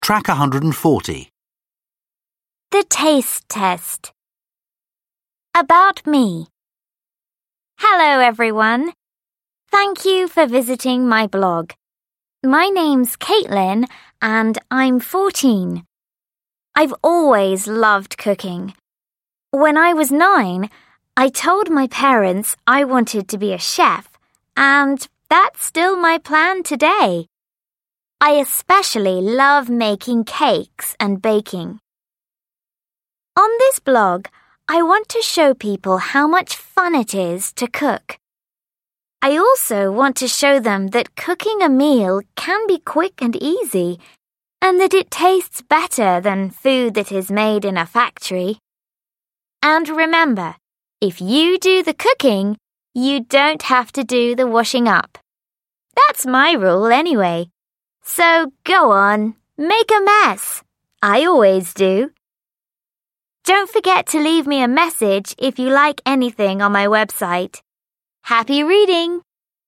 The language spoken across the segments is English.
Track 140. The taste test. About me. Hello, everyone. Thank you for visiting my blog. My name's Caitlin, and I'm 14. I've always loved cooking. When I was 9, I told my parents I wanted to be a chef, and that's still my plan today. I especially love making cakes and baking. On this blog, I want to show people how much fun it is to cook. I also want to show them that cooking a meal can be quick and easy, and that it tastes better than food that is made in a factory. And remember, if you do the cooking, you don't have to do the washing up. That's my rule anyway. So go on, make a mess. I always do. Don't forget to leave me a message if you like anything on my website. Happy reading!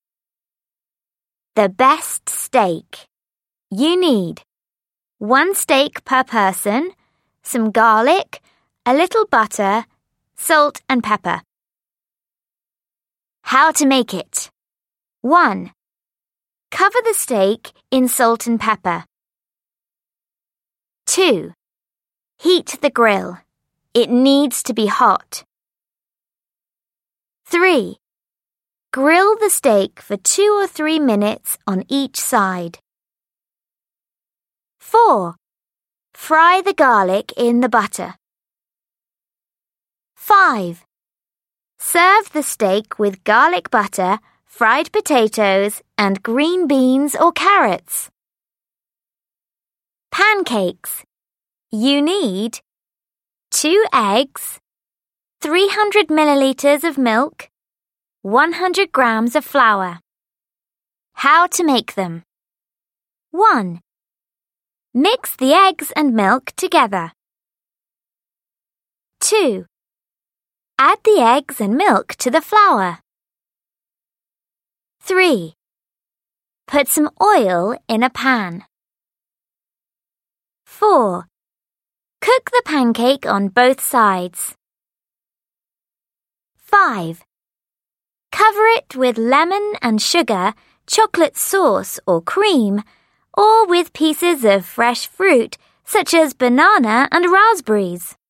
The best steak. You need 1 steak per person, some garlic, a little butter, salt and pepper. How to make it. 1. Cover the steak in salt and pepper. 2. Heat the grill. It needs to be hot. 3. Grill the steak for 2 or 3 minutes on each side. 4. Fry the garlic in the butter. 5. Serve the steak with garlic butter, fried potatoes, and green beans or carrots. Pancakes. You need 2 eggs, 300 milliliters of milk, 100 grams of flour. How to make them. 1. Mix the eggs and milk together. 2. Add the eggs and milk to the flour. 3. Put some oil in a pan. 4. Cook the pancake on both sides. 5. Cover it with lemon and sugar, chocolate sauce or cream, or with pieces of fresh fruit such as banana and raspberries.